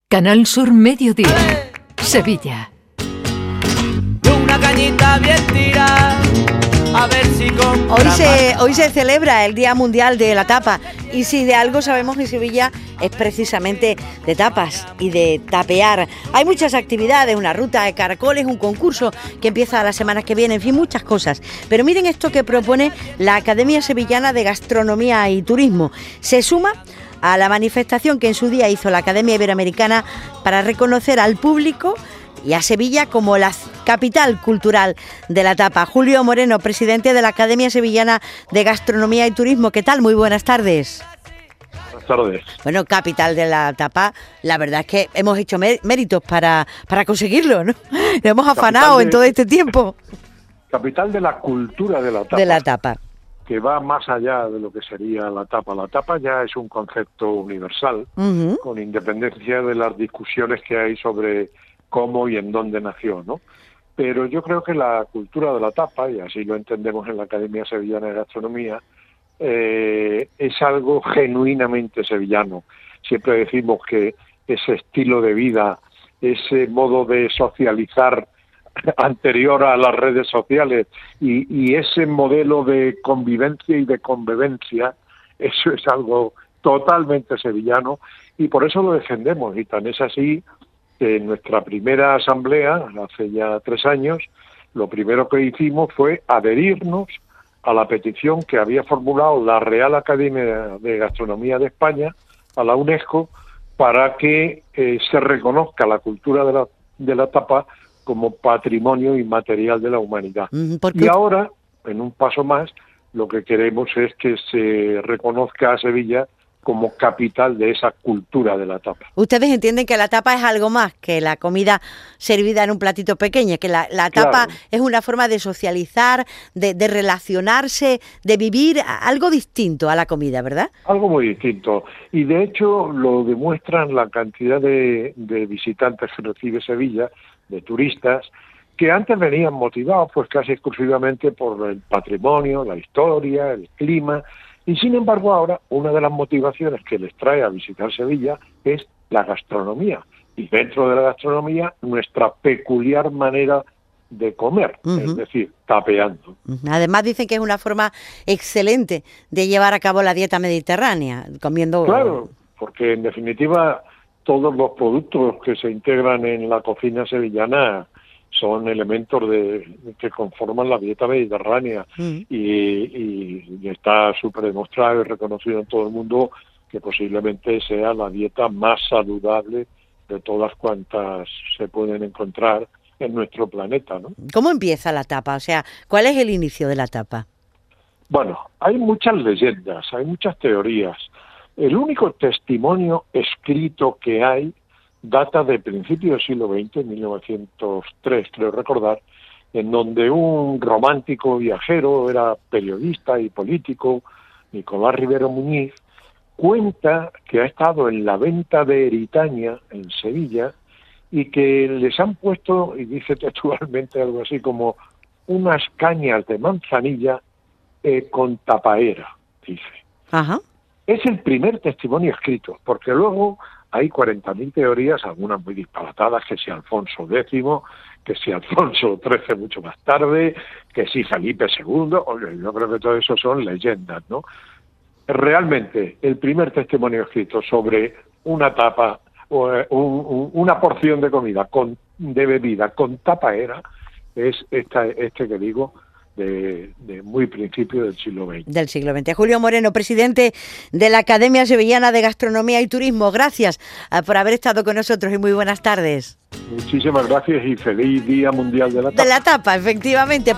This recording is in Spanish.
Canal Sur Mediodía, Sevilla. Una cañita bien tirada, a ver si Hoy se celebra el Día Mundial de la Tapa, y si de algo sabemos en Sevilla es precisamente de tapas y de tapear. Hay muchas actividades, una ruta de caracoles, un concurso que empieza la semana que viene, en fin, muchas cosas. Pero miren esto que propone la Academia Sevillana de Gastronomía y Turismo. Se suma a la manifestación que en su día hizo la Academia Iberoamericana para reconocer al público y a Sevilla como la capital cultural de la tapa. Julio Moreno, presidente de la Academia Sevillana de Gastronomía y Turismo. ¿Qué tal? Muy buenas tardes. Buenas tardes. Bueno, capital de la tapa, la verdad es que hemos hecho méritos para conseguirlo, ¿no? Lo hemos afanado en todo este tiempo. Capital de la cultura de la tapa. De la tapa. Que va más allá de lo que sería la tapa. La tapa ya es un concepto universal, con independencia de las discusiones que hay sobre cómo y en dónde nació, ¿no? Pero yo creo que la cultura de la tapa, y así lo entendemos en la Academia Sevillana de Gastronomía, es algo genuinamente sevillano. Siempre decimos que ese estilo de vida, ese modo de socializar anterior a las redes sociales y ese modelo de convivencia y de convivencia, eso es algo totalmente sevillano, y por eso lo defendemos. Y tan es así que en nuestra primera asamblea, hace ya 3 años, lo primero que hicimos fue adherirnos a la petición que había formulado la Real Academia de Gastronomía de España a la UNESCO para que se reconozca la cultura de la tapa como patrimonio inmaterial de la humanidad. Y ahora, en un paso más, lo que queremos es que se reconozca a Sevilla como capital de esa cultura de la tapa. Ustedes entienden que la tapa es algo más que la comida servida en un platito pequeño, que la tapa es una forma de socializar, de relacionarse, de vivir algo distinto a la comida, ¿verdad? Algo muy distinto. Y de hecho lo demuestran la cantidad de visitantes que recibe Sevilla, de turistas, que antes venían motivados pues casi exclusivamente por el patrimonio, la historia, el clima. Y sin embargo ahora una de las motivaciones que les trae a visitar Sevilla es la gastronomía. Y dentro de la gastronomía nuestra peculiar manera de comer, es decir, tapeando. Además dicen que es una forma excelente de llevar a cabo la dieta mediterránea, comiendo... Claro, porque en definitiva todos los productos que se integran en la cocina sevillana son elementos que conforman la dieta mediterránea y está súper demostrado y reconocido en todo el mundo que posiblemente sea la dieta más saludable de todas cuantas se pueden encontrar en nuestro planeta, ¿no? ¿Cómo empieza la tapa? O sea, ¿cuál es el inicio de la tapa? Bueno, hay muchas leyendas, hay muchas teorías. El único testimonio escrito que hay data de principios del siglo XX, 1903, creo recordar, en donde un romántico viajero, era periodista y político, Nicolás Rivero Muñiz, cuenta que ha estado en la venta de Eritaña, en Sevilla, y que les han puesto, y dice textualmente algo así como, unas cañas de manzanilla con tapaera, dice. Ajá. Es el primer testimonio escrito, porque luego hay 40.000 teorías, algunas muy disparatadas, que si Alfonso X, que si Alfonso XIII mucho más tarde, que si Felipe II, oye, yo creo que todo eso son leyendas, ¿no? Realmente, el primer testimonio escrito sobre una tapa, una porción de comida, de bebida con tapaera, es este que digo, de muy principio del siglo XX. Del siglo XX. Julio Moreno, presidente de la Academia Sevillana de Gastronomía y Turismo. Gracias por haber estado con nosotros y muy buenas tardes. Muchísimas gracias y feliz Día Mundial de la Tapa. De la tapa, efectivamente.